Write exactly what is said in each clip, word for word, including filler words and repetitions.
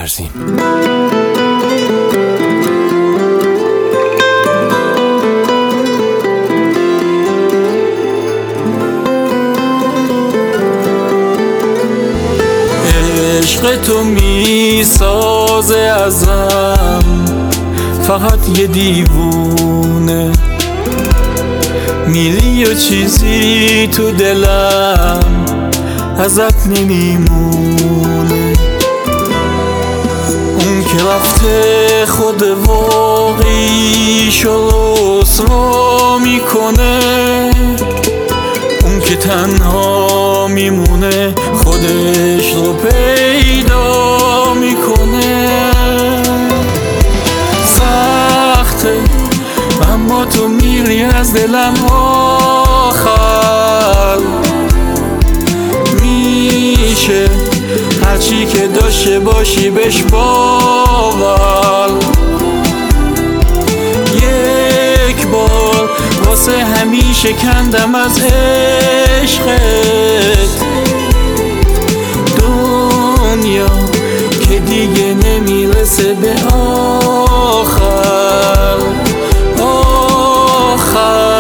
می‌ورزیم. عشق تو میسازه ازم فقط یه دیوونه، میلی و چیزی تو دلم ازت نمیمونه. اون که رفته خود واقعیشو رسوا میکنه، اون که تنها میمونه خودش رو پیدا میکنه. سخته اما تو میری از دلم آخر، میشه هرچی که داشته باشی بهش باور. یک بار واسه همیشه کندم از عشقت، دنیا که دیگه نمیرسه به آخر آخر.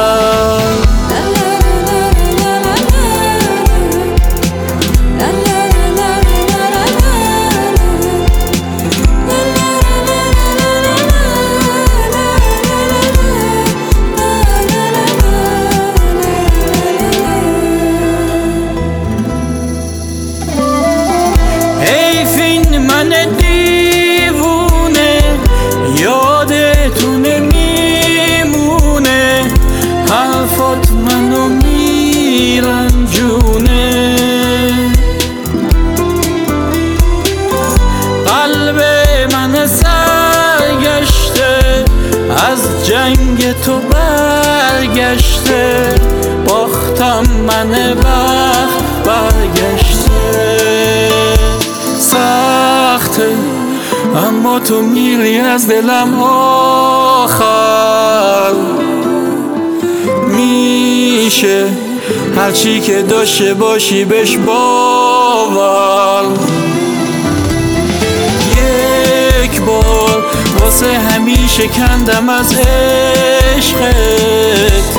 من دیوونه یادتون نمیمونه، حرفات منو میرنجونه. قلب من سرگشته از جنگ تو برگشته، باختم من وقت برگشته. سخته اما تو میری از دلم آخر، میشه هرچی که داشته باشی بهش باور. یک بار واسه همیشه کندم از عشقت،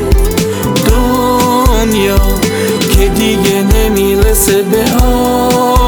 دنیا که دیگه نمیرسه به آخر.